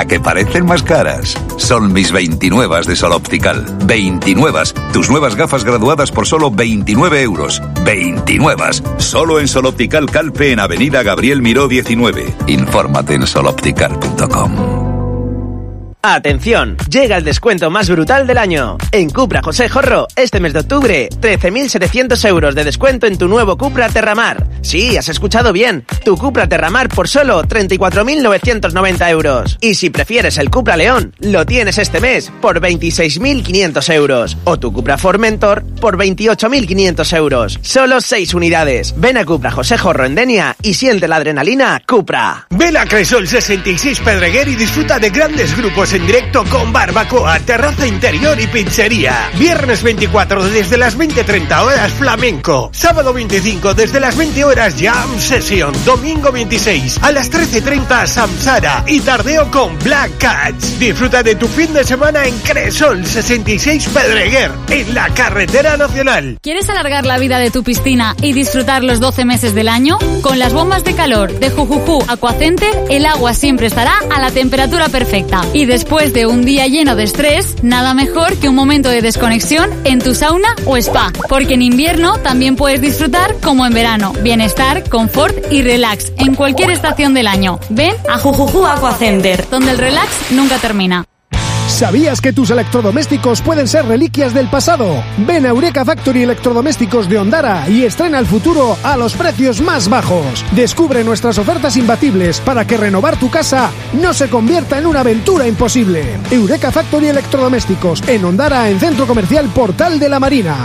¿A que parecen más caras? Son mis 29 de Sol Optical. 29. Tus nuevas gafas graduadas por solo 29 euros. 29. Solo en Sol Optical Calpe, en Avenida Gabriel Miró 19. Infórmate en soloptical.com. ¡Atención! Llega el descuento más brutal del año. En Cupra José Jorro, este mes de octubre, 13.700 euros de descuento en tu nuevo Cupra Terramar. Sí, has escuchado bien. Tu Cupra Terramar por solo 34.990 euros. Y si prefieres el Cupra León, lo tienes este mes por 26.500 euros. O tu Cupra Formentor por 28.500 euros. Solo 6 unidades. Ven a Cupra José Jorro en Denia y siente la adrenalina Cupra. Ven a Cresol 66 Pedreguer y disfruta de grandes grupos en directo con barbacoa, terraza interior y pizzería. Viernes 24 desde las 20:30 horas flamenco. Sábado 25 desde las 20 horas jam session. Domingo 26 a las 13:30 Samsara y tardeo con Black Cats. Disfruta de tu fin de semana en Cresol 66 Pedreguer, en la carretera nacional. ¿Quieres alargar la vida de tu piscina y disfrutar los 12 meses del año? Con las bombas de calor de Jujuju Aquacenter, el agua siempre estará a la temperatura perfecta. Y después de un día lleno de estrés, nada mejor que un momento de desconexión en tu sauna o spa. Porque en invierno también puedes disfrutar como en verano. Bienestar, confort y relax en cualquier estación del año. Ven a Jujuju Aquacenter, donde el relax nunca termina. ¿Sabías que tus electrodomésticos pueden ser reliquias del pasado? Ven a Eureka Factory Electrodomésticos de Ondara y estrena el futuro a los precios más bajos. Descubre nuestras ofertas imbatibles para que renovar tu casa no se convierta en una aventura imposible. Eureka Factory Electrodomésticos en Ondara, en Centro Comercial Portal de la Marina.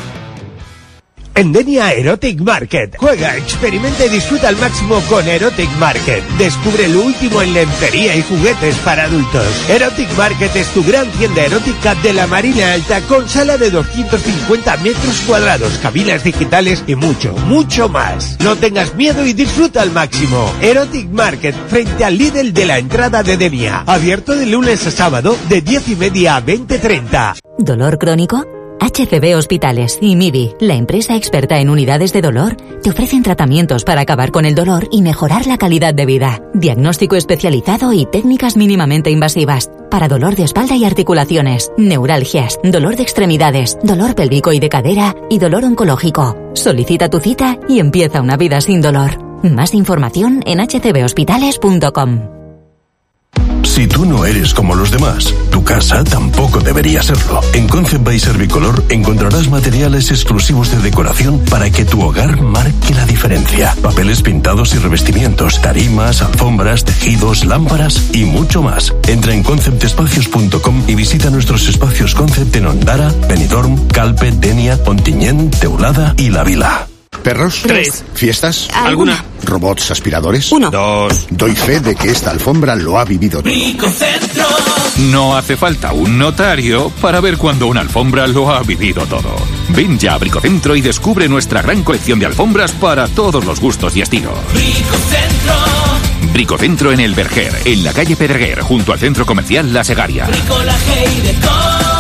En Denia Erotic Market. Juega, experimenta y disfruta al máximo con Erotic Market. Descubre lo último en lencería y juguetes para adultos. Erotic Market es tu gran tienda erótica de la Marina Alta, con sala de 250 metros cuadrados, cabinas digitales y mucho, mucho más. No tengas miedo y disfruta al máximo. Erotic Market, frente al Lidl de la entrada de Denia. Abierto de lunes a sábado de 10:30 a 20:30. ¿Dolor crónico? HCB Hospitales y MIBI, la empresa experta en unidades de dolor, te ofrecen tratamientos para acabar con el dolor y mejorar la calidad de vida. Diagnóstico especializado y técnicas mínimamente invasivas. Para dolor de espalda y articulaciones, neuralgias, dolor de extremidades, dolor pélvico y de cadera y dolor oncológico. Solicita tu cita y empieza una vida sin dolor. Más información en hcbhospitales.com. Si tú no eres como los demás, tu casa tampoco debería serlo. En Concept by Servicolor encontrarás materiales exclusivos de decoración para que tu hogar marque la diferencia. Papeles pintados y revestimientos, tarimas, alfombras, tejidos, lámparas y mucho más. Entra en conceptespacios.com y visita nuestros espacios Concept en Ondara, Benidorm, Calpe, Denia, Ontinyent, Teulada y La Vila. ¿Perros? 3. ¿Fiestas? ¿Alguna? ¿Robots aspiradores? 1. 2. Doy fe de que esta alfombra lo ha vivido todo. Bricocentro. No hace falta un notario para ver cuando una alfombra lo ha vivido todo. Ven ya a Bricocentro y descubre nuestra gran colección de alfombras para todos los gustos y estilos. Bricocentro. Bricocentro en El Verger, en la calle Pedreguer, junto al centro comercial La Segaria. Bricolaje y decoración.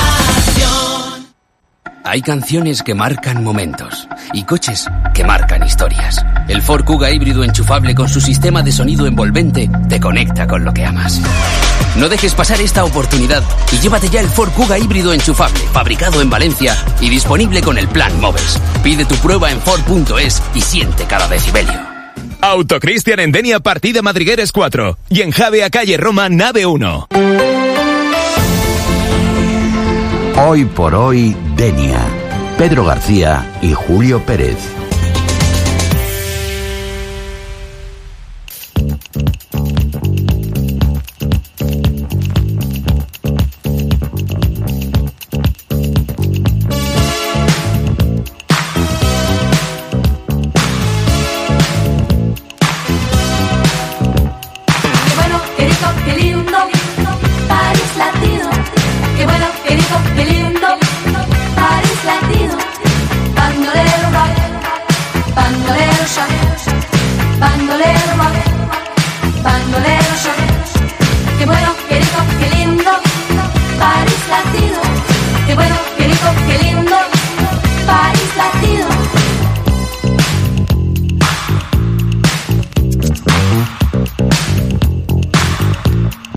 Hay canciones que marcan momentos y coches que marcan historias. El Ford Kuga híbrido enchufable con su sistema de sonido envolvente te conecta con lo que amas. No dejes pasar esta oportunidad y llévate ya el Ford Kuga híbrido enchufable, fabricado en Valencia y disponible con el plan Moves. Pide tu prueba en Ford.es y siente cada decibelio. Autocristian en Denia, partida Madrigueres 4 y en Javea, calle Roma, nave 1. Hoy por hoy, Denia. Pedro García y Julio Pérez.